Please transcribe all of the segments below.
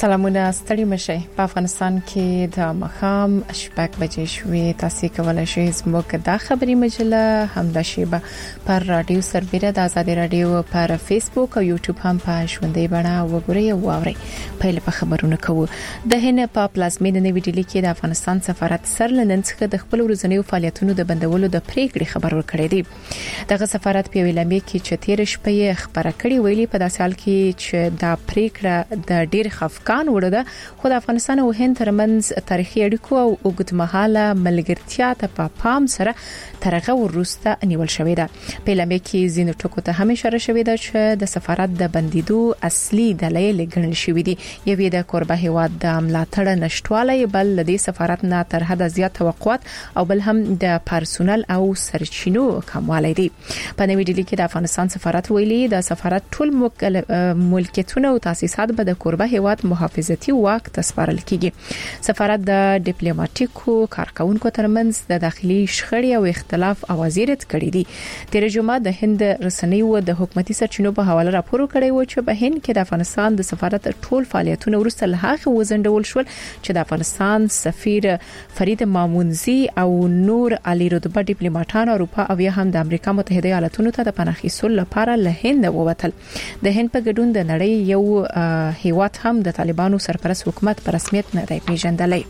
سلامونه ستړي مشه په افغانستان کې د مخام شپږ بجې شوې تاسو کولای شئ زموږ د خبري مجله همدا شیبه پر رادیو سربېره د آزادي رادیو پر فیسبوک او یوټیوب هم په ژوندۍ بڼه وګورئ او اورئ. په په خبرونه کوو د هند په پلازمینه نوې ډیلي کې د افغانستان سفارت سر لنن څخه د خپل ورځنیو فعالیتونو د بندولو د پریکړې خبر ورکړی دی. دغه سفارت په ویلامې کې چې تیر شپه خبره کړې ویلي په داسې حال کې چې دا پریکړه د ډیر خفقان وړه خو د افغانستان او هند ترمنځ تاریخي اړیکو او اوږدمهاله ملګرتیا ته پام سره ترغه ورسته نیول شوې ده. په لمې کې زینو ټکو ته هم اشاره شوې ده چې د سفارت د بندیدو اصلي دلایل ګڼل شوې دي. یوې د کوربه هیواد د ملاتړ نشټواله بل د سفارت نه تر حد زیات توقعات او بل هم د پرسونل او سرچینو کموالی دي. په نوې ډیلي کې د افغانستان سفارت ویلي د سفارت ټول ملکیتونه او تاسیسات به د کوربه هیواد محافظتي واک تسپارل کیږي. سفارت د ډیپلوماټیکو کارکونکو ترمنځ د داخلي شخړې او اختلاف اوازې رد کړې دي. تیر جمعه د هند رسنیو د حکومتي سرچینو په حواله راپور کړی و چې په هند کې د افغانستان د سفارت ټول فعالیتونه ورسته له هغه وزندول شول چې د افغانستان سفیر فرید مامونزي او نور علی رتبه ډیپلوماټان اروپا او یا هم د امریکا متحده ایالاتونو ته د پناه اخیستلو لپاره له هند ووتل. د هند په ګډون د نړۍ یو هیواد هم د طالبانو سرپرست حکومت په رسمیت نه دی پیژندلی.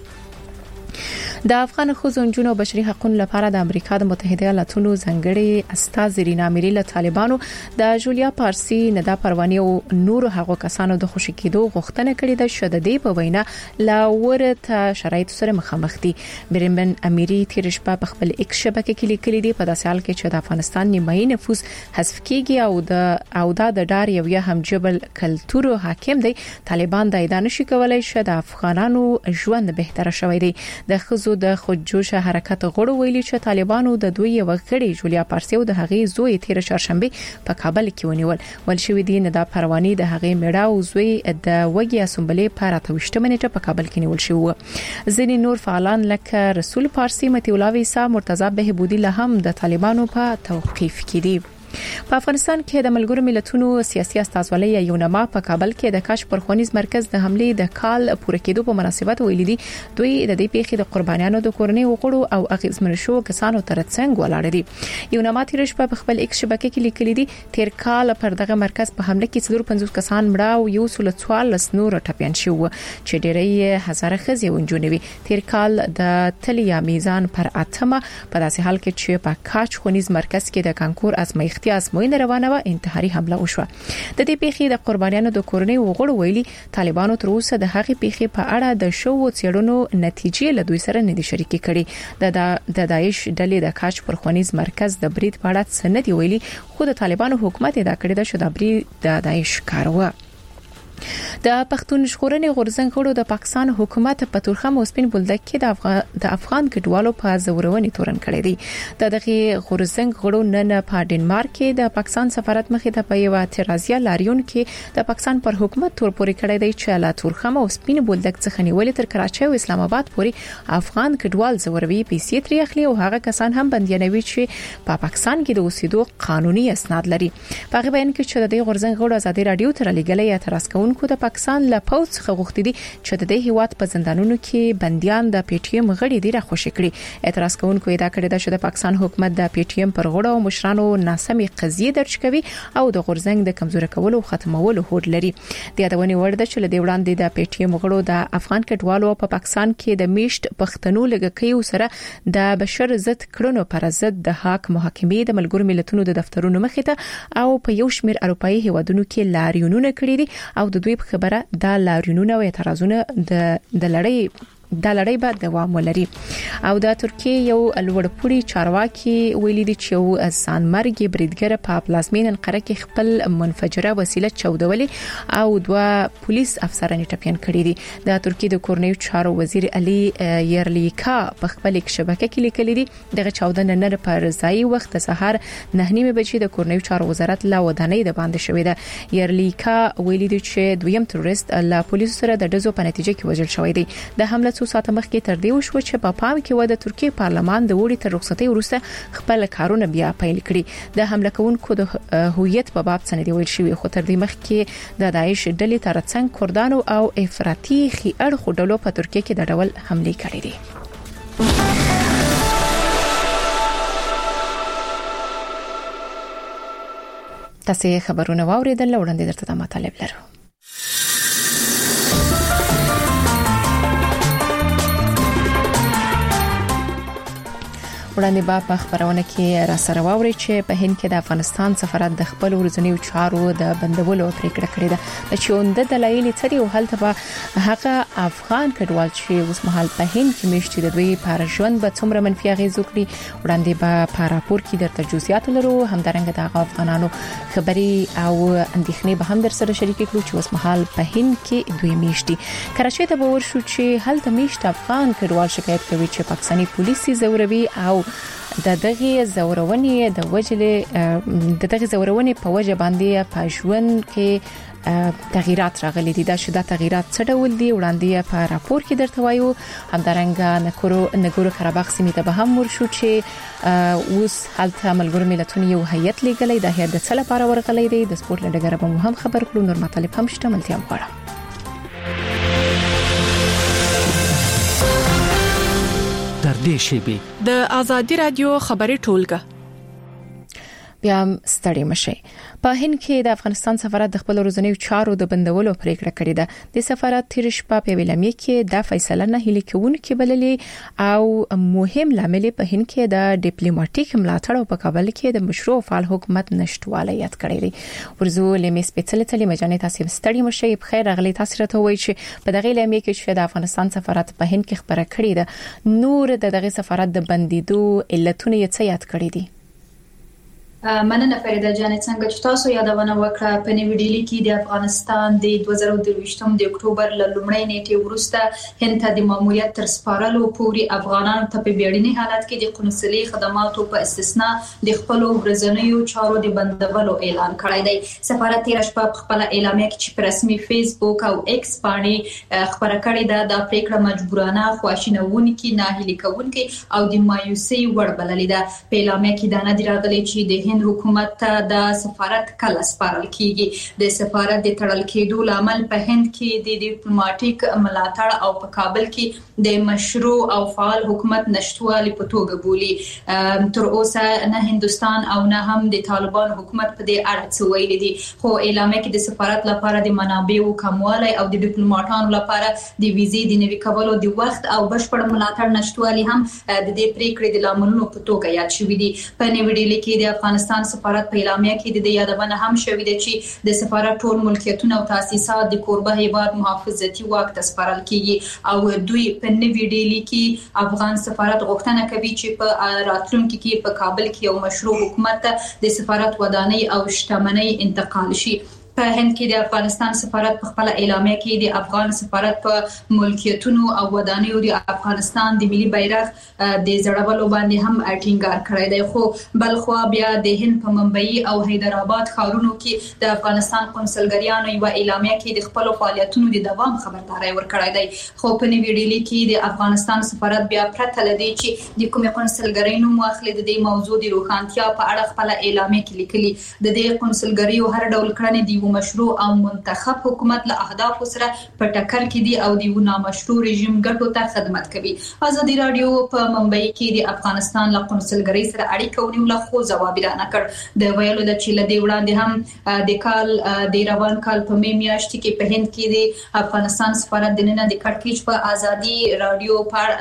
د افغان خوځنجونو او بشري حقوقو لپاره د امریکا د متحده ایالاتونو ځنګړي استاد رینا میری له طالبانو د جولیا پارسي ندا پرواني او نور هغو کسانو د خوشی کېدو غوښتنه کړې ده چې د دې په وینا لا ورته شرایط سره مخامخ دي. برمن امیری تیر شپه په خپل ایکس شبکې کې لیکلي دي په داسې حال کې چې د افغانستان نیمایي نفوس حذف کیږي او د ډار یو یا هم جبل کلتور حاکم دی. طالبان د ادانه شي کولای شي د افغانانو ژوند بهتر شوي دي. د خزو د خودجوش حرکت غړو ویلي چې طالبانو د دوی یو غړي جولیا پارسي او د هغې زوی تیر چهارشنبه په کابل کې ونیول. ول شوې دي نه د پرواني د هغې میړه او زوی د وګي اسمبلې په 28 منټه په کابل کې نیول شو. ځینې نور فعالان لکه رسول پارسي متي الله ویسا مرتضی بهبودی له هم د طالبانو په توقيف کې دي. په افغانستان کې د ملګرو ملتونو سیاسي استازولۍ یونما په کابل کې د کاش پرخونیز مرکز د حمله د کال پوره کېدو په مناسبت ویلي دي دوی د دې پیښې د قربانیانو د کورنۍ وګړو او اغیزمن شو کسانو ترڅنګ ولاړ دي. یونما تیر شپه په خپل ایکس شبکې کې لیکلي دي تیر کال پر دغه مرکز په حمله کې 450 کسان مړه او یو سل 44 نور ټپيان شو چې ډېرې هزاره خزي ونجونوي. تیر کال د تلیا میزان پر اتمه په داسې حال کې چې په کاش خونیز مرکز کې د کانکور ازمایښت ازموینه روانه و انتحاري حمله وشوه. د دې پیښې د قربانیانو د کورنۍ وګړو ویلي طالبانو تر اوسه د هغې پیښې په اړه د شو څېړنو نتیجې له دوی سره نه دي شریکې کړي. د داعش ډلې د کاش پرخونیز مرکز د برید په اړه څه نه دی ویلي خو د طالبانو حکومت ادعا کړې ده چې د برید د داعش کار و. د پښتون ژغورنې غورځنګ غړو د پاکستان حکومت په تورخم او سپین بولدک کې د افغان کډوالو په زورونې تورن کړی دی. د دغه غورځنګ غړو نن په ډنمارک کې د پاکستان سفارت مخې ته په یو اعتراضیه لاریون کې د پاکستان پر حکومت تور پورې کړی دی چې لا تورخم او سپین بولدک څخه نیولې تر کراچۍ او اسلام آباد پورې افغان کډوال زوروي پیسې ترې اخلي او هغه کسان هم بنديانوي چې په پاکستان کې د اوسېدو قانوني اسناد لري. په بیان کې چې د دې غورځنګ غړو آزادي رادیو تر لګلې اعتراض کوونکو د پاکستان له پوځ څخه غوښتي دي چې د دې هیواد په زندانونو کې بنديان د پی ټی ایم غړي دي راخوشي کړي. اعتراض کوونکو ادعا کړې ده چې د پاکستان حکومت د پی ټی ایم پر غړو او مشرانو ناسمي قضیه درج کوي او د غورځنګ د کمزوري کولو او ختمولو هوډ لري. د یادونې وړ ده چې له دې وړاندې د پی ټی ایم غړو د افغان کډوالو په پاکستان کې د میشت پښتنو لګکیو سره د بشر ضد کړنو پر ضد د حق محاکمې د ملګرو ملتونو د دفترونو مخې ته او په یو شمېر اروپאי هیوادونو کې لاریونونه کړي دي او د دوی خبره د لاریونونو او اعتراضونو د لړۍ به دوام ولري. او د ترکیه یو لوړپوړي چارواکي ویلي دي چې یو ځانمرګي بریدګر په پلازمین انقره کې خپل منفجره وسیله چودولې او دوه پولیس افسران ټپيان کړي دي. د ترکیه د کورنیو چارو وزیر علي يرلیکا په خپل شبکې کې لیکلي دي دغه چاودنه نه پر ځای وخت سهار 9:30 بجې د کورنیو چارو وزارت لا ودانۍ د باندې شوې ده. يرلیکا ویلي دي چې دویم تروریست له پولیسو سره د دزو په نتیجه کې وژل شوی دی. د حمله څو ساعته مخکې تر دې وشو چې په پام کې و د ترکیه پارلمان د وړي تر رخصتۍ وروسته خپل کارونه بیا پیل کړي. د حمله کوونکو د هویت په باب څه نه دی ویل شوی، خو تر دې مخکې د داعش ډلې ترڅنګ کردانو او افراطي خي اړخو ډلو په ترکیه کې د ډول حمله کړې دي. تاسو خبرونه واوریدل، وړاندې درته مطالب لرو. وړاندې په خبرونه کې را سره واوري چې په هند کې د افغانستان سفارت د خپل ورځنیو چارو د بندولو پریکړه کړې ده. د چوند دلایل څه دي او هلته به هغه افغان کډوال چې اوس مهال په هند کې میشتي د دوی پر ژوند به څومره منفي اغیز وکړي. وړاندې په راپور کې درته جزئیات لرو، همدارنګه د افغانانو خبري او اندېښنې به هم در سره شریک کړو چې اوس مهال په هند کې دوی میشتي. کراچۍ ته به ورشو چې هلته میشت افغان کډوال شکایت کوي چې پاکستاني پولیسي زوروي او د دغه زورونې د زورونې په وجه باندې په ژوند کې تغیرات راغلي دي. دا شوه تغیرات څه ډول دي وړاندې په راپور کې درته وایو. همدارنګه نګورو قرهباغ سیمې ته به هم ورشو چې اوس هلته ملګرو ملتونو یو هیئت لګلې. د هیئت د څه لپاره ورغلی دی د سپورت لډګر به هم خبر کړو. نور مطالب هم شته، ملتیا غواړم. در دې شیبه د آزادی رادیو خبري ټولګه بیا ستړي مشي. په هند کې د افغانستان سفارت د خپل ورځنیو چارو د بندولو پریکړه کړې ده. د سفارت تیر شپه په ویلامې کې د فیصله نه هلي کوونکې بللې او مهم لامل په هند کې د ډیپلوماټیک ملاتړ او په کابل کې د مشروع فعال حکومت نشټواله یاد کړی دی. ورزو لمې سپیڅلې تلې مجانې تاسو ستړي مشي. بخیر راغلي تاسو راته وایي چې په دغه لمې کې چې د افغانستان سفارت په هند کې خبره کړې ده، نور دغه سفارت د بندیدو علتونه یې څه یاد کړی دي؟ مننه فریده جان، څنګه چې تاسو یادونه وکړه په نیو ډیلی کې د افغانستان د 2023 د اکتوبر ل لومړۍ نیټې وروسته هند ته د ماموریت تر سپارلو پورې افغانانو ته په بیړني حالت کې د قونسلي خدماتو په استثنا د خپل ورځنیو چارو د بندولو اعلان کړی دی. سفارت تیر شپه په خپل اعلامیه کې په رسمي فیسبوک او ایکس باندې خبره کړې ده د پریکړه مجبورانه، خواشینونکې، ناهیلي کوونکې او د مایوسي وړ بللې ده. په اعلامیه کې دا نه دی راغلي چې د هند حکومت ته د سفارت کله سپارل کیږي. د سفارت د تړل کېدو لامل په هند کې د ډیپلوماټیک ملاتړ او په کابل کې د مشروع او فعال حکومت نشټوالي په توګه بولي. تر اوسه نه هندستان او نه هم د طالبان حکومت په دې اړه څه ویلي دي، خو اعلامیه کې د سفارت لپاره د منابعو کموالی او د ډیپلوماټانو لپاره د ویزې د نوي کولو د وخت او بشپړ ملاتړ نشټوالي هم د دې پریکړې د لاملونو په توګه یاد شوې دي. په نیو ډیلی کې د افغانستان سفارت په اعلامیه کې د یادونه هم شوې ده چې د سفارت ټول ملکیتونه او تاسیسات د کوربه هیواد محافظتي واک ته سپارل کیږي او دوی په نیو ډیلی کې افغان سفارت غوښتنه کوي چې په راتلونکي کې په کابل کې یو مشروع حکومت د سفارت ودانۍ او شتمنۍ انتقال شي. په هند کې د افغانستان سفارت په خپل اعلامیه کې د افغان سفارت په ملکیتونو او ودانیو د افغانستان د ملي بیرغ د زړولو باندې هم ټینګار کړی دی. خو بل خو بیا د هند په ممبئی او حیدرآباد ښارونو کې د افغانستان قونسلګریانو یو اعلامیه کې د خپل فعالیتونو د دوام خبرداري ورکړی دی. خو په نیو ډیلی کې د افغانستان سفارت بیا پرته لدی چې د کومې قونسلګری نوم واخلي د دې موضوع د روښانتیا په اړه خپل اعلامیه کې لیکلي. د دې قونسلګریو هر ډول کړنې د مشروع او منتخب حکومت له اهداف سره په ټکر کې دي او د نامشروع رژیم ګټو ته خدمت کوي. آزادی رادیو په ممبئی کې د افغانستان له قونسلګری سره اړیکه ونیوله خو ځواب را نه کړ. د ویلو د چې لدی وړاندې هم د کال د روان کال په میاشت کې په هند کې د افغانستان سفارت د نن د کړکېچ په آزادی رادیو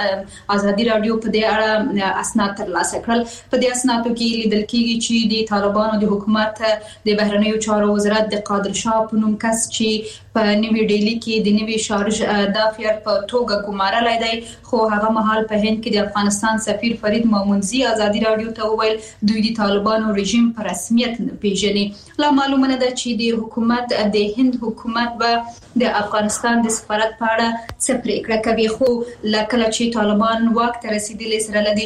په دې اړه اسناد ترلاسه کړل. په دې اسنادو کې لیدل کېږي چې د طالبانو د حکومت د بهرنیو چارو وزارت د قادر شاه په نوم کس چې په نیو ډیلی کې د نیوي شارج دافیر په توګه ګمارلای دی، خو هغه مهال په هند کې د افغانستان سفیر فرید مامونزي آزادی رادیو ته وویل دوی د طالبانو رژیم په رسمیت نه پیژني. لا معلومه نه ده چې د حکومت د هند حکومت به د افغانستان د سفارت په اړه څه پریکړه کوي. خو لکه چې طالبان واک ته رسیدلی سره لدی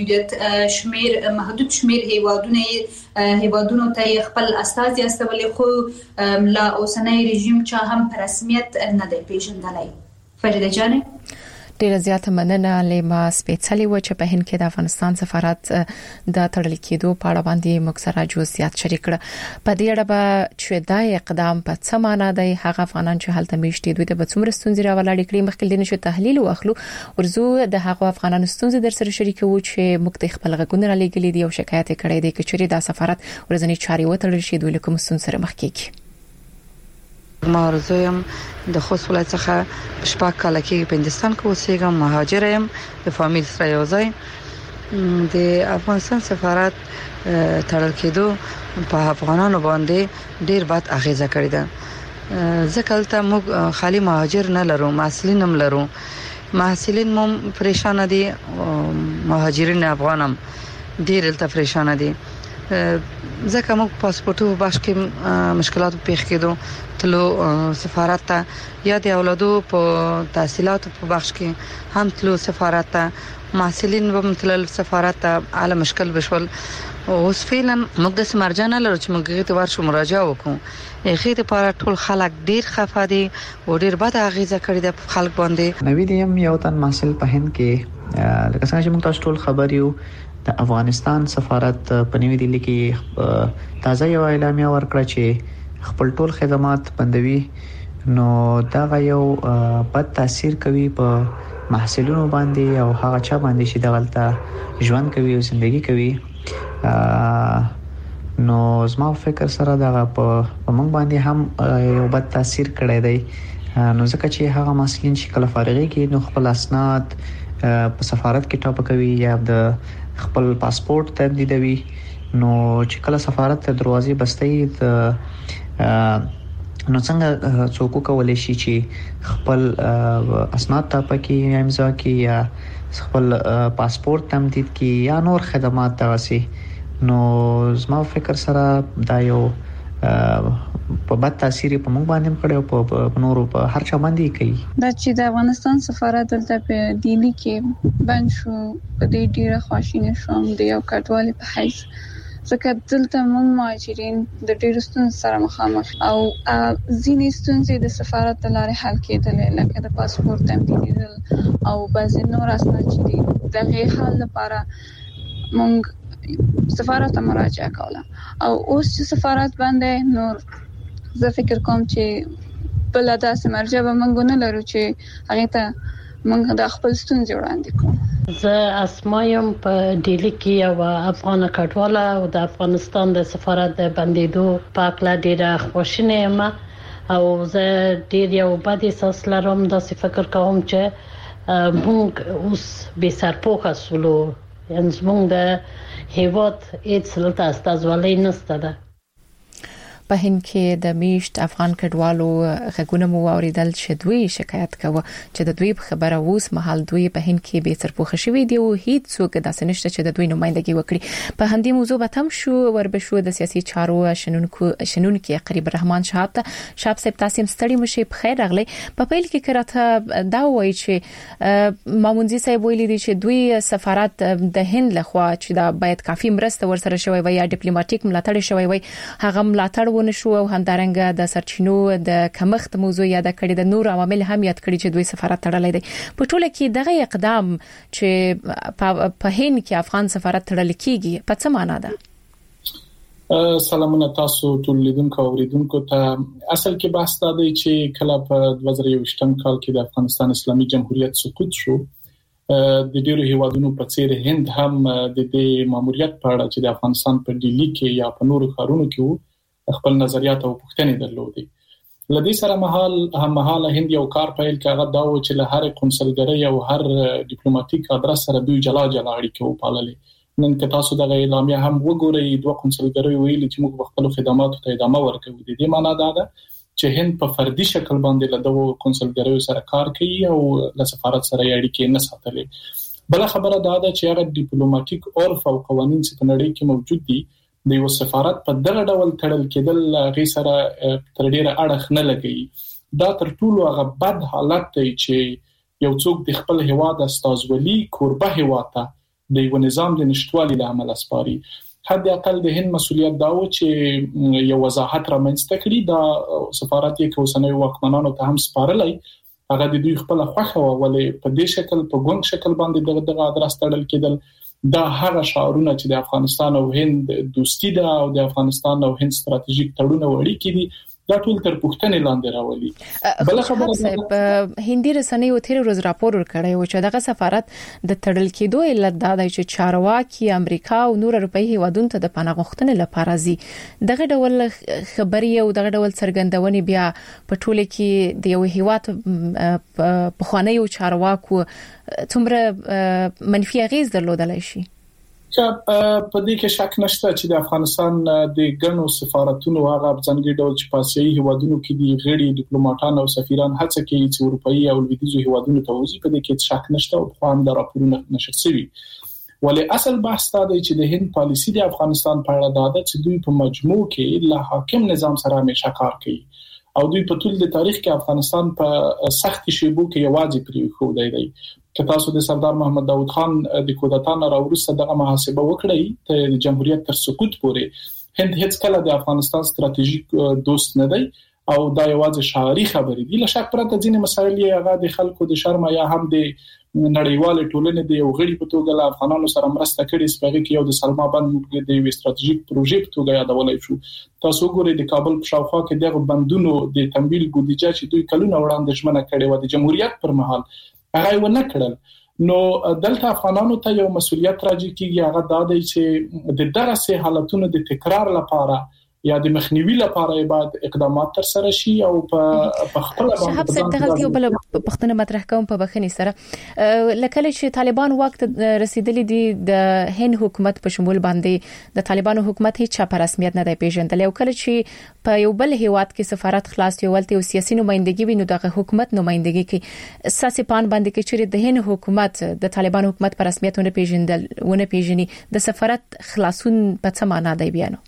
چې محدود شمیر هیوادونو ته خپل استازي استولي، خو لا اوسنۍ رژیم چا هم په رسمیت نه دی پیژندلی. فریده جان، ډیره زیاته مننه لیما سپیڅلې و چې په هند کې د افغانستان سفارت د تړل کېدو په اړه باندې مکسره جزئیات شریک کړ. په دې اړه به چې دا اقدام په څه معنی دی هغه افغانان چې هلته میشتي دوی د څومره ستونزې راولاړې کړې مخکې دې نشو تحلیل واخلو ورزو د هغه افغانانو ستونزې در سره شریکو چې مختلف خپل غږونه را لګلې دي او شکایت کړي دي چې دا سفارت ورځنی چاري وتړل شي دوی کوم ستونزې سره مخ کیږي. ما ارزویم د خوست ولایت څخه شپږ کاله کې په هندستان کې اوسېږم، مهاجر یم، د فامیل سره یو ځای. د افغانستان سفارت تړل کېدو په افغانانو باندې ډیر بد اغیزه کړې ده. ځکه دلته موږ خالي مهاجر نه لرو، محصلین هم لرو. محصلین هم پریشان دي، مهاجرین افغانم ډیر دلته پریشان دي. ځکه موږ پاسپورتو باش کې مشکلات پیښ کېدو تلو سفارت ته، یا د اولادو په تحصیلاتو په بخش کې هم تلو سفارت ته، محصلین هم تلل سفارت ته، اعلی مشکل بشول. اوس فعلا موږ د سمرجان لرو چې موږ غوښتو ورشو مراجعه وکړو. هغه لپاره ټول خلک ډیر خفه دي او ډیر بد اغیزه کړې ده په خلک باندې. نوی دیم یو تن محصل په هند کې لکه څنګه چې موږ تاسو ټول خبر یو د افغانستان سفارت په نوی دلی کې تازه یو اعلامیه ورکړه چې خپل ټول خدمات بندوي. نو دا یو بد تاثیر کوي په محصلینو باندې او هغه چا باندې چې دغلته ژوند کوي او ژوندۍ کوي. نو زما فکر سره دا په موږ باندې هم یو بد تاثیر کړی دی. نو ځکه چې هغه محصلین چې کله فارغي کې نو خپل اسناد په سفارت کې ټاپ کوي یا د خپل پاسپورت تمدیدوي. نو چې کله سفارت ته دروازې بستې نو څنګه څوک کولای شي چې خپل اسناد ټاپ کې امضا کې یا خپل پاسپورت تمدید کې یا نور خدمات تاسي. نو زما فکر سره دا یو په بد تاثیر په موږ باندې کړي او په نورو په هر چا باندې کوي. دا چې د افغانستان سفارت دلته په دلی کې بند شو په دې ډیره خواشینه شوم د یو کډوالي په حیث، ځکه دلته موږ مهاجرین د ډیرو ستونزو سره مخامخ او ځینې ستونزې د سفارت د لارې حل کېدلې، لکه د پاسپورت تمدیدول او بعضې نور اسناد چې دي. دغه حل لپاره موږ سفارت ته مراجعه کوله او اوس چې سفارت باندې نور زه فکر کوم چې بل داسې مرجع به موږ نه لرو چې هغه ته موږ د خپل ستونزې وړاندې کوو. زه اسمایم په ډیلی کې یو افغان کډواله او د افغانستان د سفارت د بندیدو په اړه ډیره خوشاله یم او زه ډیر یو بد احساس لرم. داسې فکر کوم چې موږ اوس به سرپوښه سولو، یعنی موږ د هیواد هیڅ لته استازولۍ نشته ده. په هند کې د میشت افغان کډوالو غږونه مو اوریدل چې دوی شکایت کوي چې د دوی په خبره اوس مهال دوی په هند کې به سرپوښه شوی دی او هیڅ څوک داسې نشته چې د دوی نمائندګي وکړي. په همدې موضوع به تم شو وربشو د سیاسي چارو شنونکو قریب الرحمن شاب صاحب تاسو ستړي مشه په خیر راغلی. په پیل کې کراته دا وایي چې مامونځي صاحب ویلي دي چې دوی سفارت د هند لخوا چې دا باید کافي مرسته ورسره شوی وي یا ډیپلوماټیک ملاتړ شوی وي، هغه ملاتړ نشو او همدارنګه د سرچینو د کمښت موضوع یاد کړی، د نور عوامل هم یاد کړی چې دوی سفارت تړلې دي. په ټوله کې دغه اقدام چې په هند کې افغان سفارت تړل کیږي په څه معنا ده؟ سلامونه تاسو ټول لیدونکو او اوریدونکو ته. اصل کې بحث دا دی چې کله په 2021 کال کې د افغانستان اسلامي جمهوریت سقوط شو، د ډیرو هیوادونو په څیر هند هم د دې ماموریت په اړه چې د افغانستان په ډیلی کې یا په نورو ښارونو کې خپل نظریات او پوښتنې درلودې. لدې سره مهال هند یو کار پیل کړ، هغه دا و چې له هر قونسلګرۍ او هر ډیپلوماټیک ادرس سره دوی جلا جلا اړیکې وپاللې. نن که تاسو دغه اعلامیه هم وګورئ، دوه قونسلګرۍ ویلي چې موږ خپل خدماتو ته ادامه ورکوو. د دې معنی دا ده چې هند په فردي شکل باندې له دغه قونسلګرۍ سره کار کوي او له سفارت سره اړیکې نه ساتلې. بل خبره دا ده چې هغه ډیپلوماټیک عرف او قوانين چې په نړۍ کې موجود دي د یو سفارت په دغه ډول تړل کېدل غي سره تر ډیره اړخ نه لګي. دا تر ټولو هغه بد حالت دی چې یو څوک د خپل هیواد استازولي کوربه هیواد ته د یو نظام د نشټوالي له عمل اسپاري. حد اقل د هند مسولیت دا و چې یو وضاحت رامنځته کړي. دا سفارت یې کوسنوي واکمنانو ته هم سپارلای هغه د دوی خپل خوخه ولې په دې شکل په ګونګ شکل باندې دغه ادرس تړل کېدل. دا هغه شعارونه چې د افغانستان او هند دوستي ده او د افغانستان او هند ستراتیژیک تړون وړي کړي دا ټول تر پوښتنې لاندې راولي. بل خبره هندي رسنیو تیر ورځ راپور ورکړی و چې دغه سفارت د تړل کېدو علت دا دی چې چارواکي امریکا او نور اروپאי هیوادونو ته د پناه غوښتنې لپاره زی دغه ډول خبري او دغه ډول څرګندونې بیا په ټوله کې د یو هیواد په خوانیو چارواکو څومره منفي اغیز درلودلای شي. په دې کې شک نشته چې د افغانستان د ګڼو سفارتونو هغه ځانګړي ډول چې په آسیایي هیوادونو کې د غړي ډیپلوماټان او سفیران هڅه کوي چې اروپאי او لویدیځو هیوادونو ته وځي. په دې کې شک نشته او په هم د راپورونو نشر شوی. ولې اصل بحث دا دی چې د هند پالیسی د افغانستان په اړه دا ده چې دوی په مجموع کې له حاکم نظام سره همیشه کار کوي او دوی په ټول د تاریخ کې افغانستان په سخت شیبو کې یوازې پرې خو دی. که تاسو د سردار محمد داود خان د کودتا نه راوړسته دغه محاسبه وکړئ ته د جمهوریت تر سقوط پورې هند هیڅ کله د افغانستان ستراتیژیک دوست نه دی او دا یوازې شعاري خبرې دي. له شک پرته ځینې مسایل یې هغه د خلکو د شرم یا هم د نړیوال ټولنې د یو غړي په توګه له افغانانو سره مرسته کړې سپږی کې یو د سلما بند د یو ستراتیژیک پروژې په توګه یادولای شو. تاسو ګورئ د کابل په شاوخوا کې دغه بندونو د تمویل بودیجه چې دوی کلونه وړاندې ژمنه کړې و د جمهوریت پر مهال هغه ونه کړل. نو دلته افغانانو ته یو مسولیت راځي چې هغه د دې چې د درسه حالتونو د تکرار لپاره یا د مخنیوي لپاره باید اقدامات تر سره شي او په خپل باندې شهاب دغه یو بل پښتنه مطرح کوم په بخنی سره لکه چې طالبان وخت رسیدلی دي د هند حکومت په شمول باندې د طالبانو حکومت هیڅ په رسمیت نه دی پیژندل او کله چې په یو بل هیواد کې سفارت خلاص یو ولته سیاسي نمائندګي ویني دغه حکومت نمائندګي کې اساسي پان باندې کې چې د هند حکومت د طالبانو حکومت په رسمیت ونه پیژني د سفارت خلاصون په څه معنا دی بیانو؟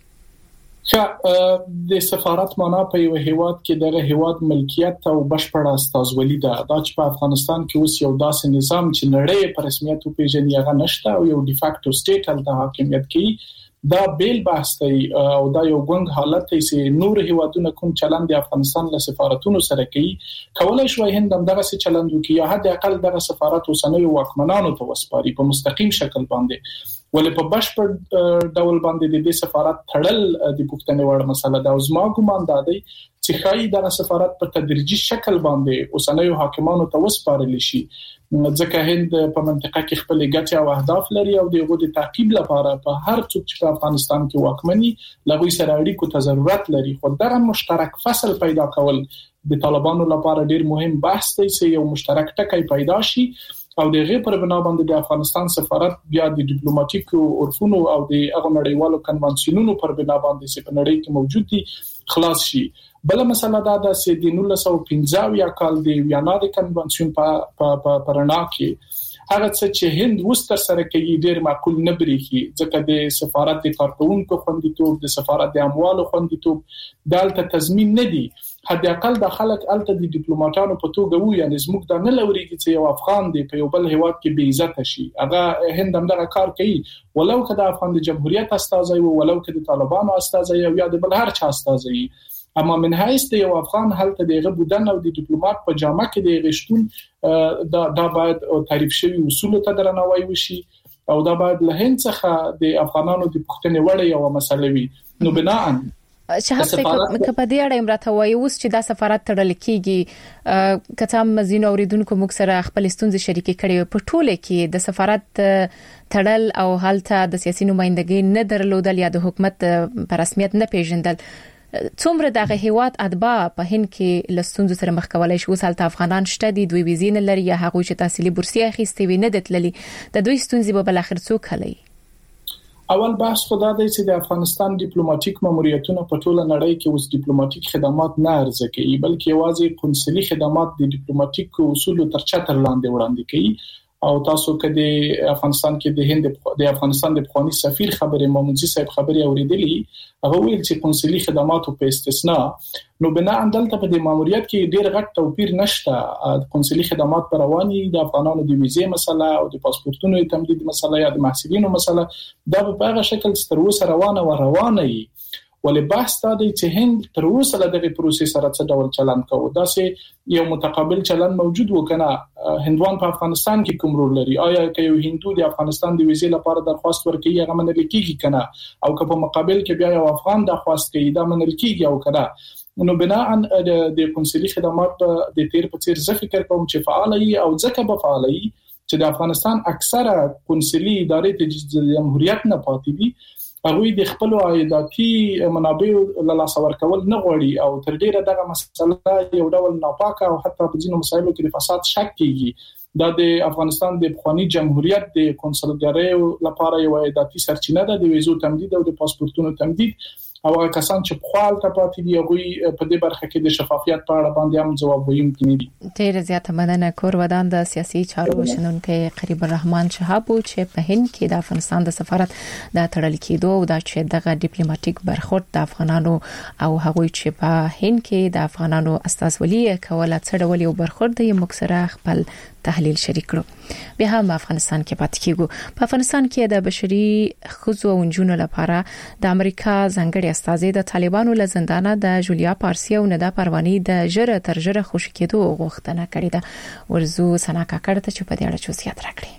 د سفارت معنا په یو هیواد کې دغه هیواد ملکیت او بشپړه استازولي ده. دا چې په افغانستان کې اوس یو داسې نظام چې نړۍ په رسمیت پیژني هغه نشته او یو ډی فاکټو سټیټ هلته حاکمیت کوي. دا بیل بحث دی او دا یو ګونګ حالت دی چې نور هیوادونه کوم چلند د افغانستان له سفارتونو سره کوي کولای شوی هند هم دغه څه چلند وکړي یا حد اقل دغه سفارت اوسنوي واکمنانو ته وسپاري په مستقیم شکل باندې. ولې په بشپړ ډول باندې د دې سفارت تړل د پښتنې وړ مسله ده او زما ګومان دا دی چې خای د سفارت په تدریجي شکل باندې اوسنوي حاکمانو ته وسپارل شي ځکه هند په منطقه کې خپل ګټې او اهداف لري او دغه د تعقیب لپاره په هر څوک چې په افغانستان کې واکمني لغوي سره اړیکو ته ضرورت لري. خو دغه مشترک فصل پیدا کول د طالبانو لپاره ډیر مهم بحث دی چې یو مشترک ټکی پیدا شي او دغه پر بنا باندې د افغانستان سفارت بیا د ډیپلوماټیک عرفونو او د هغه نړیوالو کنوانسیونونو پر بنا باندې چې په نړۍ کې موجود دي خلاص شي. بل مسله دا ده چې د 1915 کال د ویانا د کنوانسیون په رڼا کې هغه څه چې هند وستر سره کوي ډیر معقول نه بریخي ځکه د سفارت د کارکونکو خوندیتوب د سفارت د اموالو خوندیتوب دالته تضمین نه دي. حد اقل د خلک الته د ډیپلوماټانو په توګه وو یعنی زموږ د نه لوريږي چې یو افغان دی په یو بل هیواد کې بې عزت شي هغه هند هم دغه کار کوي ولو که د افغان د جمهوریت استازي او ولو که د طالبانو استازي او یا د بل هر چا استازي اما من حیث د یو افغان هلته دغه بودن او د ډیپلوماټ په جامه کې د غشتون دا باید تعریف شوی اصول ته درناوی وشي او دا باید له هند څخه د افغانانو د پښتنې وړ یو مسله وي. نو بناء شهاب څنګه په دې اړه امراته وایي اوس چې دا سفارت تړل کیږي کته مزین اوریدونکو موږ سره خپل ستونزې شریکې کړي په ټوله کې د سفارت تړل او حالته د سیاسي نمائندګۍ نه درلودل یا د حکومت په رسمیت نه پیژندل څومره دغه هیواد اتباع په هند کې لستونزو سره مخ کولای شي. وسالته افغانان شته دي دوی ویزې نه لري یا هغه چې تحصیلي بورسیه اخیستي وي نه دتللي د دوی ستونزې په بل اخر څوک حلوي. اول بحث خدا دی چې د افغانستان ډیپلوماټیک ماموریتونه په ټوله نړۍ کې اوس ډیپلوماټیک خدمات نه ارزه کوي بلکې یوازې قونسلي خدمات د ډیپلوماټیک اصولو تر چتر لاندې وړاندې کوي. او تاسو کې د افغانستان کې د هند د افغانستان د پخوانی سفیر خبره مامونځي صاحب خبري اوریدلې هغه ویل چې قونسلي خدماتو په استثناء نو بنا اندلته په د ماموریت کې ډیر غټ توپیر نشته. قونسلي خدمات پر رواني د افغانانو د ویزې مسله او د پاسپورتونو تمدید مسله یا د محصلینو مسله دا په هغه شکل ستر وسه روانه وي ولې بحث دا دی چې هند تر اوسه له دغه پروسې سره څه ډول چلند کوي. دا چې یو متقابل چلند موجود وکنه هندوان په افغانستان کې کوم رول لري؟ آیا که یو هندو د افغانستان د ویزې لپاره درخواست ورکړي هغه منل کیږي کنه؟ او که په مقابل کې بیا یو افغان درخواست کوي دا منل کیږي او کنه؟ نو بناء د قونسلي خدمات د تیر په څیر زه فکر کوم چې فعالي او ځکه به فعالي چې د افغانستان اکثره قونسلي ادارې د جمهوریت نه پاتې دي، هغه د خپل عایداتي منابع له لاس ورکول نه غواړي او تر ډیره دغه مسله یو ډول ناپاکه او حتی په ځینو مسایلو کې د فساد شک کیږي. دا د افغانستان د بخوانی جمهوریت د قونسلګریو لپاره یو عایداتي سرچینه ده، د ویزو تمدید او د پاسپورتونو تمدید، او کسان چې په حال ته پاتې دي هغه په دې برخه کې د شفافیت په اړه باندې هم ځواب ویونکي نه دي. ډیر زیاته مننه. کور ودان د سیاسي چارو شنونکو قریب الرحمن شهاب چې په هند کې د افغانستان د سفارت د تړل کېدو او د چې دغه ډیپلوماټیک برخورد د افغانانو او هغوی چې په هند کې د افغانانو استازولي کوله څه ډول یو برخورد دی مکسره خپل تحلیل شریک کړو. بیا هم افغانستان کې پاتې کیږو. په افغانستان کې د بشري ښځو او نجونو لپاره د امریکا ځانګړي استازي د طالبانو له زندانه د جولیا پارسی او ندا پروانی د ژره تر ژره خوشی کېدو غوښتنه کړې ده. ورزو سنا کاکړ ته چې په دې اړه چوسیات راکړي.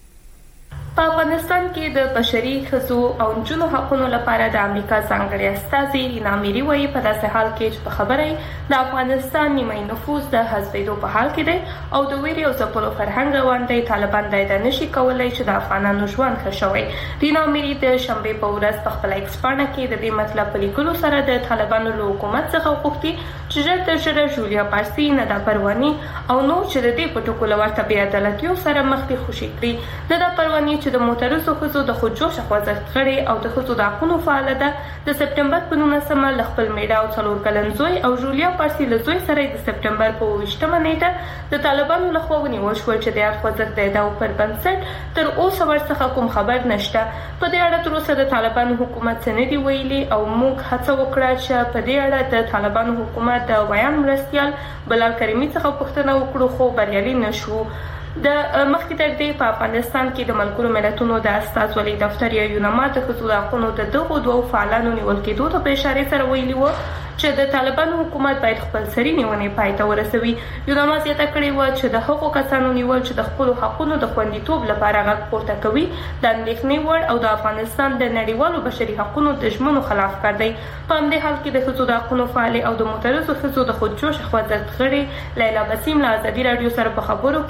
په افغانستان کې د بشري ښځو او نجونو حقوقو لپاره د امریکا ځانګړي استازي رینا میری وایي په داسې حال کې چې په خبرې د افغانستان نیمه نفوذ د حذفېدو په حال کې دی او د ویري او ځپلو فرهنګ روان دی، طالبان دا نشي کولای چې د افغانانو ژوند ښه شوی. رینا میری د شنبې په ورځ په خپل ایکس پاڼه کې د دې مطلب په لیکلو سره د طالبانو له حکومت څخه وغوښتي چې ژر تر ژره جولیا پارسی، ندا پروانی او نو چې د دې په ټکو لورته بې عدالتیو سره مخ دي خوشي کړي. ندا پروانی چې د معترضو ښځو د خودجوش خوځښت غړي او د ښځو د حقوقو فعاله ده، د سپټمبر په 19مه له خپل میډا او 4 کلن زوی او جولیا پارسی له زوی سره د سپټمبر په 28مه نیټه د طالبانو لخوا ونیول شو چې د خوځښت د ادعاو پر بنسټ تر اوسه ورڅخه کوم خبر نشته. په دې اړه تر اوسه د طالبانو حکومت څه نه دی ویلي او موږ هڅه وکړه چې په دې اړه د طالبانو حکومت د بیان مرستیال بلال کریمي څخه پوښتنه وکړو خو بریالي نشو. د مخکې تر دې په افغانستان کې د ملګرو ملتونو د استازولۍ دفتر یا یوناما د ښځو د حقوقو د دغو دوو فعالانو نیول کېدو ته په اشاره سره ویلي و چې د طالبانو حکومت باید خپل سري نیونې پای ته ورسوي. یوناما زیاته کړې و چې د هغو کسانو نیول چې د خپل حقوقو د خوندیتوب لپاره غږ پورته کوي د اندېښنې وړ او د افغانستان د نړیوالو بشري حقوقو د ژمنو خلاف کار دی. په همدې حال کې د ښځو د حقوقو فعالې او د معترضو ښځو د خودجوش خوځښت غړي لیلا بسیم له ازادي راډیو سره په خبرو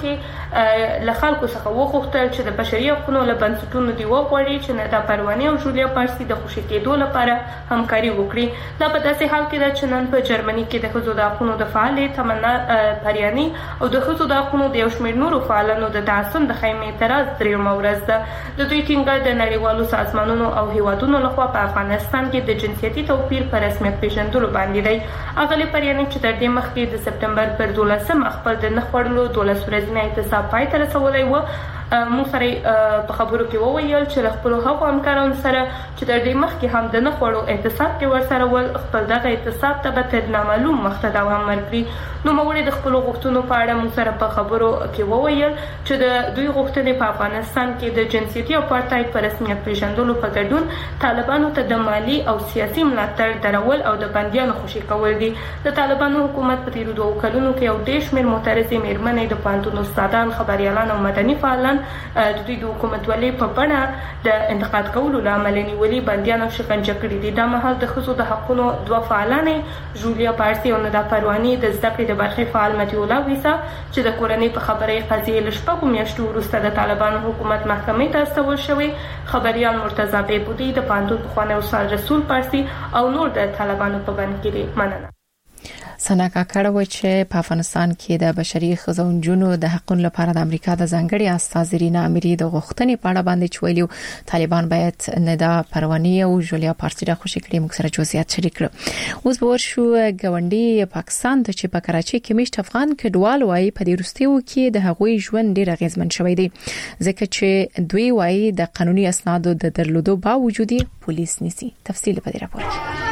کې له خلکو څخه وغوښتل چې د بشري حقوقو له بنسټونو دی وغواړي چې ندا پروانی او جولیا پارسی د خوشي کېدو لپاره همکاري وکړي. دا په داسې حال کې د چنن په جرمني کې د ښځو د حقوقو د فعالې تمنا پریانی او د ښځو د حقوقو د یو شمېر نورو فعالانو د تعصب د خیمې اعتراض درېیمه ورځ ده. د دوی ټینګار د نړیوالو سازمانونو او هیوادونو لخوا په افغانستان کې د جنسیتي توپیر په رسمیت پیژندلو باندې دی. اغلی پریانی چې تر دې مخکې د سپټمبر پر 12مه خپل د نه خوړلو 12 ورځنی اعتصاب پای ته رسولی و، موږ سره په خبرو کې وویل چې خپل هغو همکارانو سره چې تر دې مخکې هم د نه خوړو اعتصاب کې ورسره ول خپل دغه اعتصاب ته به تر نامعلوم وخته دوام ورکړي. نو موږ د خپل غوښتنو په اړه موږ سره په خبرو کې وویل چې د دوی غوښتنې په افغانستان کې د جنسیتي اپارټایډ په رسمیت پیژندلو په ګډون طالبانو ته د مالی او سیاسي ملاتړ درول او د بندیانو خوشي کول دي. د طالبانو حکومت په تیرو 2 کلونو کې یو ډېر شمېر معترضې مېرمنې د پوهنتون استادان، خبريالان او مدني فعالان د دوی د حکومتولۍ په بڼه د انتقاد کولو لامل نیولې بندیان او شکنجه کړي دي. دا مهال د ښځو د حقوقو 2 فعالانې جولیا پارسی او ندا پروانی د زده کړې د برخې فعال متي الله ویسا چې د کورنۍ په خبرې قضیې له شپږو میاشتو وروسته د طالبانو حکومت محکمې ته استول شوی، خبريال مرتضی بیبودی د پوهنتون پخوانی استاد رسول پارسی او نور د طالبانو په بند کې دي. مننه. سنا کاکړ و چې په افغانستان کې د بشري ښځو او نجونو د حقوقو لپاره د امریکا د ځانګړي استازي رینا میری د غوښتنې په اړه باندې چویلیو طالبان باید ندا پروانی او جولیا پارسی د خوشی کړي موږ سره جزئیات شریک کړو. اوس به ورشو ګاونډي پاکستان ته چې په کراچي کې میشت افغان کډوال وایي په دې وروستیو کې د هغوی ژوند ډیر اغیزمن شوی دی ځکه چې دوی وایي د قانوني اسنادو د درلودو باوجود پولیس نیسي. تفصیل په دې راپور کې.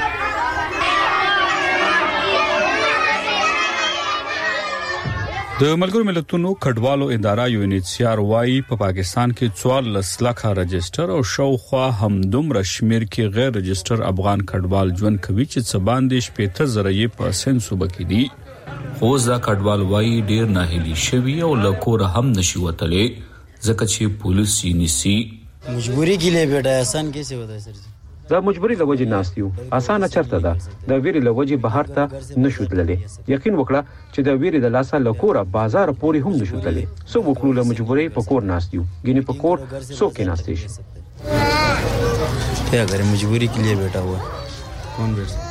د ملګرو ملتونو کډوالو اداره یونیسیار وايي په پاکستان کې 14 لک رجستر او شاوخوا همدومره شمیر کې غیر رجستر افغان کډوال ژوند کوي چې څه باندې 80% صوبه کې دي. خو ځکه کډوال وايي ډیر ناهیلي شوی او لکور هم نشي وتلې ځکه چې پولیس یې نسی. مجبوری کې له بیٹا آسان کیسه ودا سر دا مجبوری لوجه ناستیو اسانه چرته ده د ویری لوجه بهر ته نشودلې یقین وکړه چې د ویری د لاسه لکوره بازار پوری هم نشودلې سو وکړو له مجبوری په کور ناستیو ګینه په کور سو کې ناستیش ته اگر مجبوری کې لیے بیٹا ہوا کون بیٹا.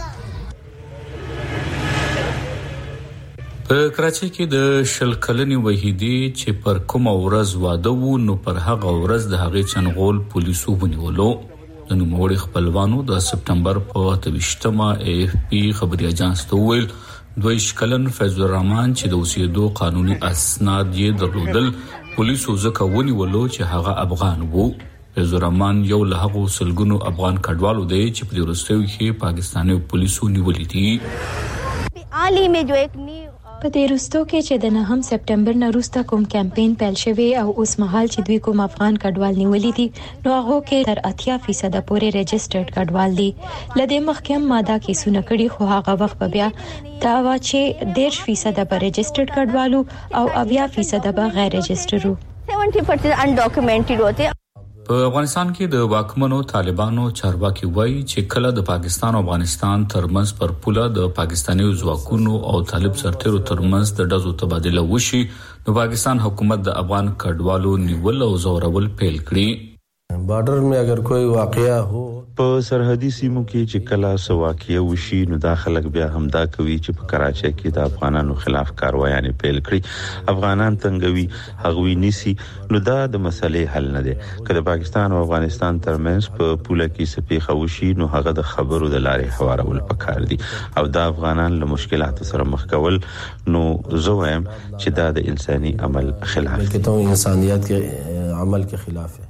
په کراچۍ کې د شلکلنې وحیدی چې پر کوم ورځ واده وو نو پر هغه ورځ د هغې چنغول پولیسو ونیولو. د نوموړي خپلوانو د سپټمبر په 28مه AFP خبري اجانس ته ویل دوی شکلن فیض الرحمن چې د اوسېدو قانوني اسناد یې درلودل پولیسو ځکه ونیولو چې هغه افغان وو. فیض الرحمن یو له هغو سلګونو افغان کډوالو دی چې په وروستیو کې پاکستاني پولیسو نیولې دي. عالی میں جو ایک په دې وروستو کې چې د 9 سپټمبر نه وروسته کوم کمپاین پیل شوی او اوس مهال چې دوی کوم افغان کډوال نیولې دي نو هغه کې تر 80% پورې ريجسترډ کډوال دي. لدې مخکې ماده کې سونه کړي خو هغه وخت په بیا دا وا چې 10% به ريجسترډ کډوالو او 80% به غیر ريجسترو 70% انډاکومنټډ ہوتے. په افغانستان کې د واکمنو طالبانو چارواکي وایي چې کله د پاکستان او افغانستان ترمنځ پر پوله د پاکستاني ځواکونو او طالب سرتیرو ترمنځ د ډزو تبادله وشي نو پاکستان حکومت د افغان کډوالو نیول او زورول پیل کړي. بارډر میں اگر کوئی واقعہ ہو په سرحدي سیمو کې چې کله سواکیه وشي نو دا خلک بیا همدا کوي چې په کراچۍ کې د افغانانو خلاف کاروایي پیل کړي افغانان تنګوي هغوی نسی نو دا د مسلې حل نه دی. کله پاکستان او افغانستان ترمنځ په پوله کې سپیخه وشي نو هغه د خبرو د لارې حوارول پکار دي او دا افغانان له مشکلاتو سره مخ کول نو زه وایم چې دا د انساني عمل خلاف دی ته انسانيت کې عمل کې خلاف دی.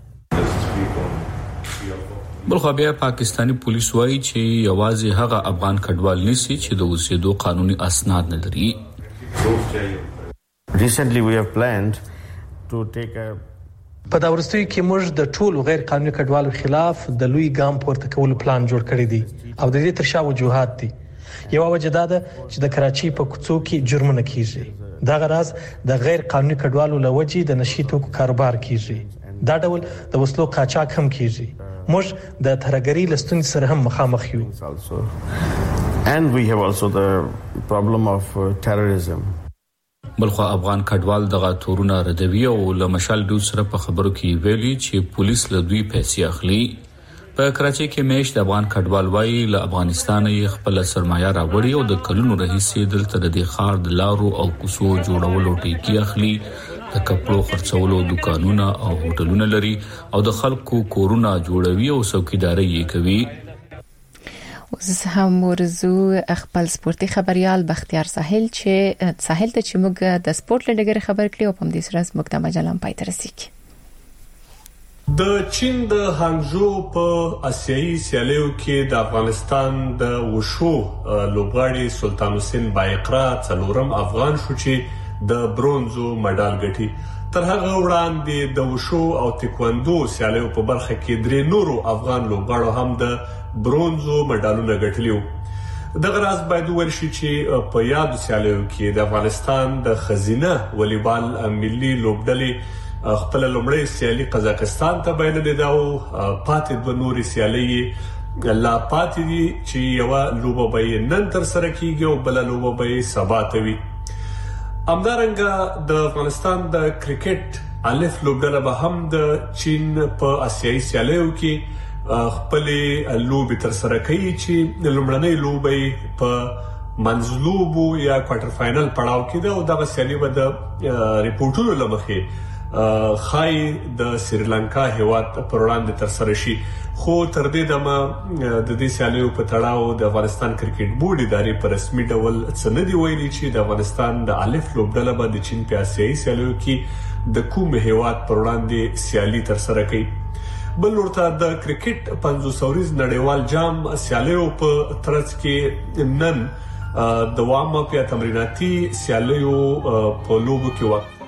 بلخو بیا پاکستانی پولیس وایي چې یوازې هغه افغان کډوال نسی چې د اوسېدو قانوني اسناد نه لري. Recently we have planned to take a په دا ورستوي کې موږ د ټولو غیر قانوني کډوالو خلاف د لوی ګام پورته کولو پلان جوړ کړی دی او د دې تر شا وجوهات دي. یو وجه دا ده چې د کراچۍ په کوڅو کې جرمونه کیږي. دا غراز د غیر قانوني کډوالو لوجې د نشي توکو کاروبار کیږي. دا ډول د وسلو قاچاق هم کیږي. موږ د ترهګرۍ لستون سره هم مخامخ یو. And we have also the problem of terrorism. بلخو افغان کډوال دغه تورونه ردوي او له مشال ډو سره په خبرو کې ویلي چې پولیس له دوی پیسې اخلي. په کراچۍ کې میش د افغان کډوال وایي له افغانستان یې خپل سرمایه راوړي او د کلونو راهیسې دلته د خار د لارو او کوڅو جوړولو ټیکی اخلي د کپړو خرڅولو دکانونه او هوټلونه لري او د خلکو کورونه جوړوي او څوکیداري یې کوي. اوس هم ورزو خپل سپورتي خبريال بختیار ساحل ته چې موږ د سپورت لړګر خبر کړی او په دې سره موږ د مجلم پای ته رسیدو. د چین د هانګژو په آسیایي سیالیو کې د افغانستان د وشو لوبغاړي سلطان حسین بایقرا څلورم افغان شو چې د برونزو مډال ګټي. تر هغه وړاندې د وشو او تکواندو سیالیو په برخه کې درې نورو افغان لوبغاړو هم د برونزو مډالونه ګټلیو. دغه راز باید ورشي چې په یاد سیالیو کې د افغانستان د خزینه والیبال ملي لوبډلې خپل لومړی سیالي قزاقستان ته بایللې ده او پاتې د نوري سیالي لا پاتې دي چې یو لوبه به نن تر سره کیږي او بل لوبه به سبا ته وي. همدارنګه د افغانستان د کرکټ الف لوبډله به هم د چین په آسیایي سیالیو کې خپل لوبي تر سره کوي چې لومړنۍ لوبه په منځلوبو یا کوارټر فائنل پړاو کې ده او دغه سیالي به د ریپورټونو لمخې خای د سریلانکا هیواد پر وړاندې تر سره شي. خو تر دې دمه د دې سیالیو په تړاو د افغانستان کرکټ بورډ ادارې په رسمي ډول څه نه دی ویلي چې د افغانستان د الف لوبډله به د چین په آسیایي سیالیو کې د کوم هیواد پر وړاندې سیالي تر سره کوي. بل ورته د کرکټ 500 نړیوال جام سیالیو په ترڅ کې نن دوام په تمریناتي سیالیو په لوبو کې وخت